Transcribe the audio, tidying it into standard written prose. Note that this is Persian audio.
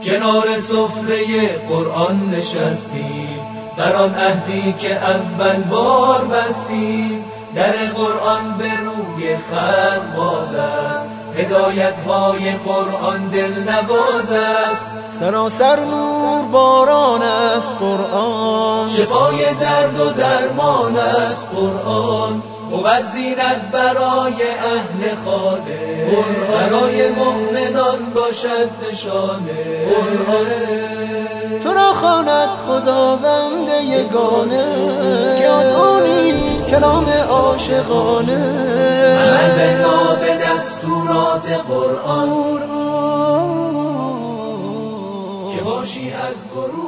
کنار سفره قرآن نشستیم، بر آن عهدی که اول بار بستیم. در قرآن به روی خلق باز است، هدایت های قرآن دل نواز است. سراسر نور باران است قرآن، شفای درد و درمان است قرآن. بود زینت برای اهل خانه، برای مؤمنان باشد نشانه. تو را خواند خداوند یگانه، که تو نیست کلام عاشقانه. عمل بنا به دستورات قرآن، که باشی از گروه